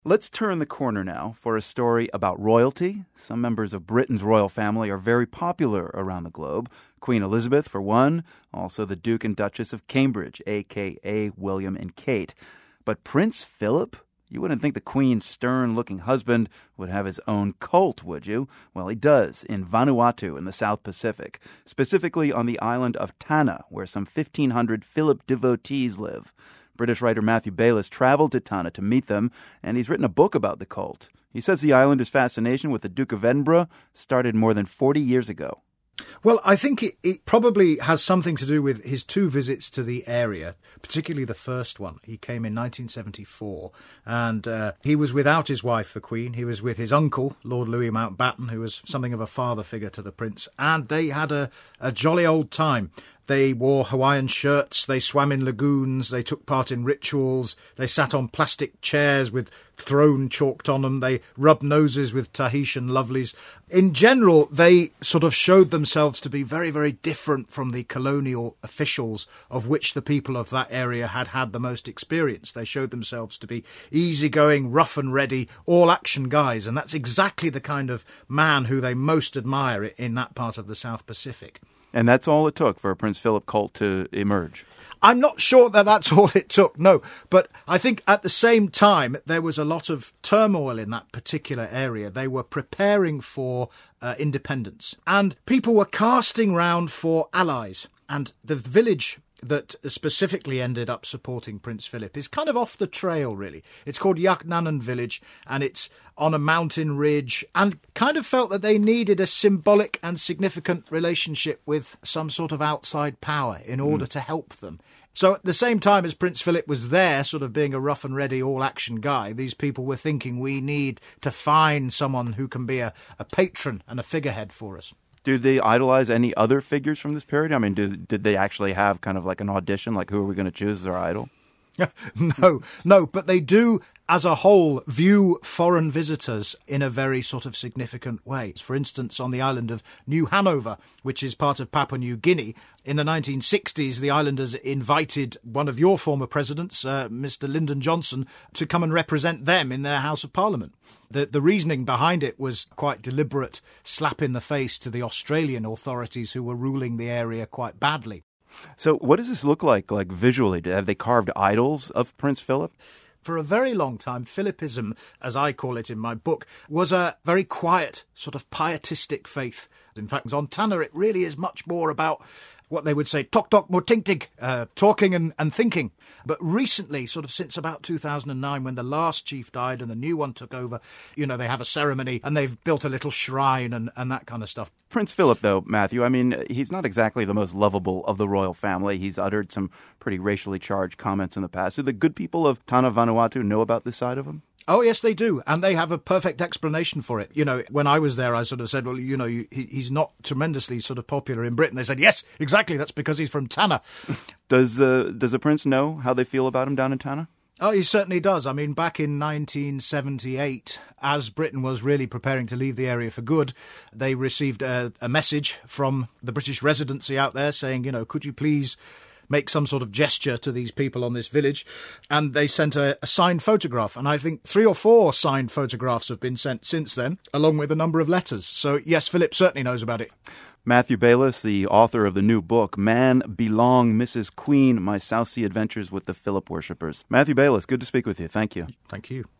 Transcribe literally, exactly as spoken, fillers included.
Let's turn the corner now for a story about royalty. Some members of Britain's royal family are very popular around the globe. Queen Elizabeth, for one, also the Duke and Duchess of Cambridge, a k a. William and Kate. But Prince Philip? You wouldn't think the Queen's stern-looking husband would have his own cult, would you? Well, he does, in Vanuatu in the South Pacific, specifically on the island of Tanna, where some fifteen hundred Philip devotees live. British writer Matthew Bayliss traveled to Tanna to meet them, and he's written a book about the cult. He says the islander's fascination with the Duke of Edinburgh started more than forty years ago. Well, I think it, it probably has something to do with his two visits to the area, particularly the first one. He came in nineteen seventy-four, and uh, he was without his wife, the Queen. He was with his uncle, Lord Louis Mountbatten, who was something of a father figure to the Prince, and they had a, a jolly old time. They wore Hawaiian shirts, they swam in lagoons, they took part in rituals, they sat on plastic chairs with throne chalked on them, they rubbed noses with Tahitian lovelies. In general, they sort of showed themselves to be very, very different from the colonial officials of which the people of that area had had the most experience. They showed themselves to be easygoing, rough and ready, all-action guys, and that's exactly the kind of man who they most admire in that part of the South Pacific. And that's all it took for a Prince Philip cult to emerge. I'm not sure that that's all it took, no. But I think at the same time, there was a lot of turmoil in that particular area. They were preparing for uh, independence. And people were casting round for allies. And the village that specifically ended up supporting Prince Philip is kind of off the trail, really. It's called Yaknanan Village, and it's on a mountain ridge, and kind of felt that they needed a symbolic and significant relationship with some sort of outside power in order mm. to help them. So at the same time as Prince Philip was there, sort of being a rough and ready all-action guy, these people were thinking we need to find someone who can be a, a patron and a figurehead for us. Did they idolize any other figures from this period? I mean, did, did they actually have kind of like an audition, like who are we going to choose as our idol? No, no, but they do, as a whole, view foreign visitors in a very sort of significant way. For instance, on the island of New Hanover, which is part of Papua New Guinea, in the nineteen sixties, the islanders invited one of your former presidents, uh, Mister Lyndon Johnson, to come and represent them in their House of Parliament. The, the reasoning behind it was quite deliberate slap in the face to the Australian authorities who were ruling the area quite badly. So what does this look like, like visually? Have they carved idols of Prince Philip? For a very long time, Philipism, as I call it in my book, was a very quiet, sort of pietistic faith. In fact, on Tanna, it really is much more about what they would say, tok tok mo ting ting, uh, talking and, and thinking. But recently, sort of since about two thousand nine, when the last chief died and the new one took over, you know, they have a ceremony and they've built a little shrine and, and that kind of stuff. Prince Philip, though, Matthew, I mean, he's not exactly the most lovable of the royal family. He's uttered some pretty racially charged comments in the past. Do the good people of Tanna Vanuatu know about this side of him? Oh, yes, they do. And they have a perfect explanation for it. You know, when I was there, I sort of said, well, you know, he, he's not tremendously sort of popular in Britain. They said, yes, exactly. That's because he's from Tanna. Does the, does the prince know how they feel about him down in Tanna? Oh, he certainly does. I mean, back in nineteen seventy-eight, as Britain was really preparing to leave the area for good, they received a, a message from the British Residency out there saying, you know, could you please make some sort of gesture to these people on this village, and they sent a, a signed photograph, and I think three or four signed photographs have been sent since then, along with a number of letters. So, yes, Philip certainly knows about it. Matthew Bayliss, the author of the new book, Man Belong, Missus Queen, My South Sea Adventures with the Philip Worshippers. Matthew Bayliss, good to speak with you. Thank you. Thank you.